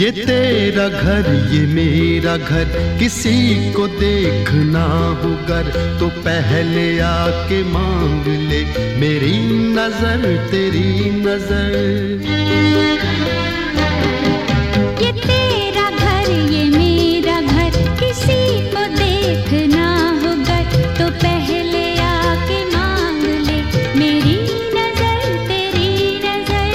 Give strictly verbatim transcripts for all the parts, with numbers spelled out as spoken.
ये तेरा घर ये मेरा घर, किसी को देखना हो गर तो पहले आके मांग ले मेरी नजर तेरी नजर। ये तेरा घर ये मेरा घर, किसी को देखना हो गर तो पहले आके मांग ले मेरी नजर तेरी नजर।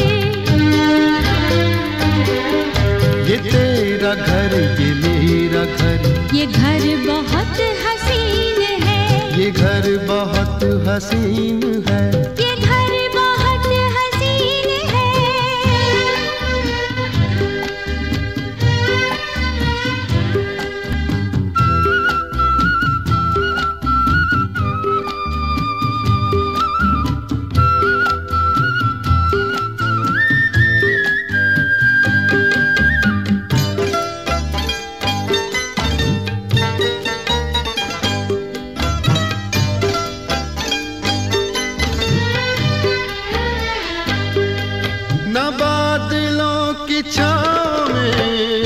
ये तेरा घर ये मेरा घर, ये घर बहुत हसीन है, ये घर बहुत हसीन है, ये घर बहुत हसीन है। न बादलों की छाँव में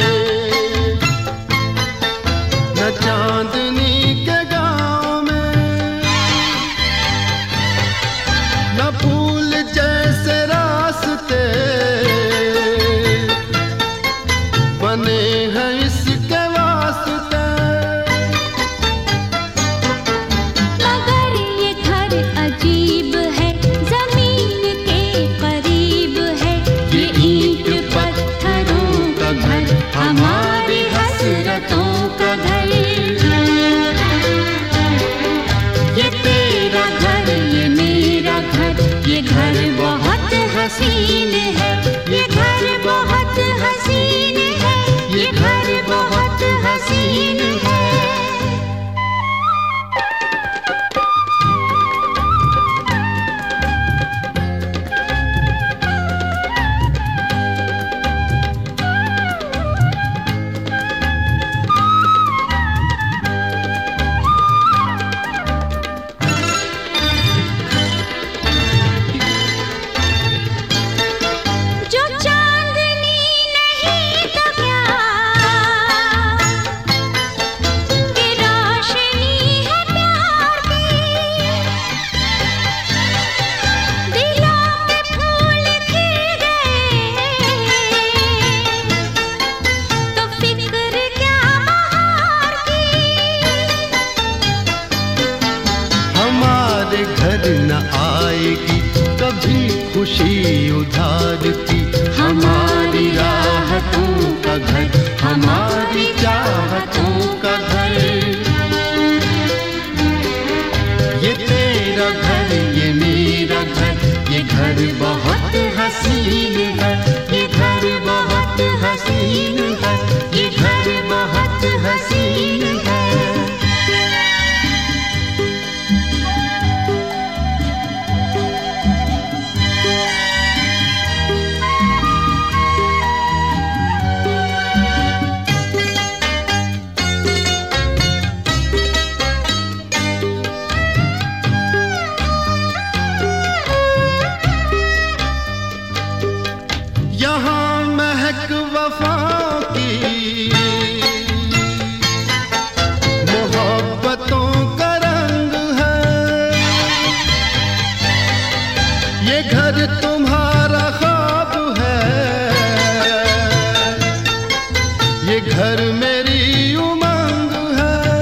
न चांदनी के गाँव में, न फूल जैसे रास्ते बने हैं इसके वास्ते। मगर ये घर अजीब है, जमीन के करीब है, ये ईंट पत्थरों का घर, हमारी हसरतों का घर। ये तेरा घर ये मेरा घर, ये घर बहुत हसीन है, ये घर बहुत हसीन है, ये घर बहुत हसीन है। जो चांदनी नहीं तो क्या, ये रोशनी है प्यार की। दिलों के फूल खिल गए तो फिक्र क्या बहार की। हमारे घर न आएगी कभी खुशी उधार की, हमारी राहतों का घर, हमारी चाहतों का घर। ये तेरा घर ये मेरा घर, ये घर बहुत हसीन है, ये घर बहुत हसीन है, ये घर बहुत हसीन है। यहाँ महक वफा की मोहब्बतों का रंग है, ये घर तुम्हारा ख्वाब है, ये घर मेरी उमंग है।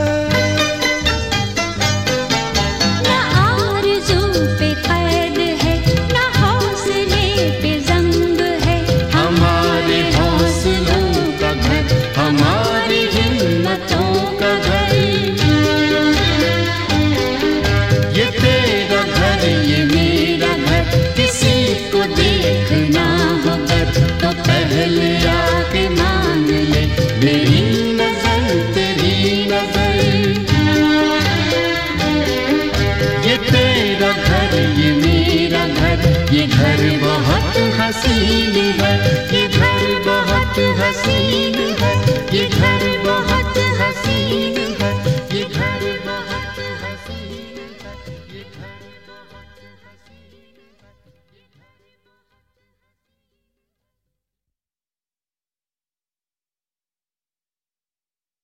न आरज़ू पे कैद है, न हौसले पे ज़ंग है, हमारे हौसलों का घर, हमारी हिम्मतों का घर। ये तेरा घर ये मेरा घर, किसी को देखना हो गर तो पहले आके मांग ले मेरी नजर तेरी नजर। ये तेरा घर ये मेरा घर, ये घर बहुत हसीन है, ये घर बहुत हसीन है, ये घर बहुत हसीन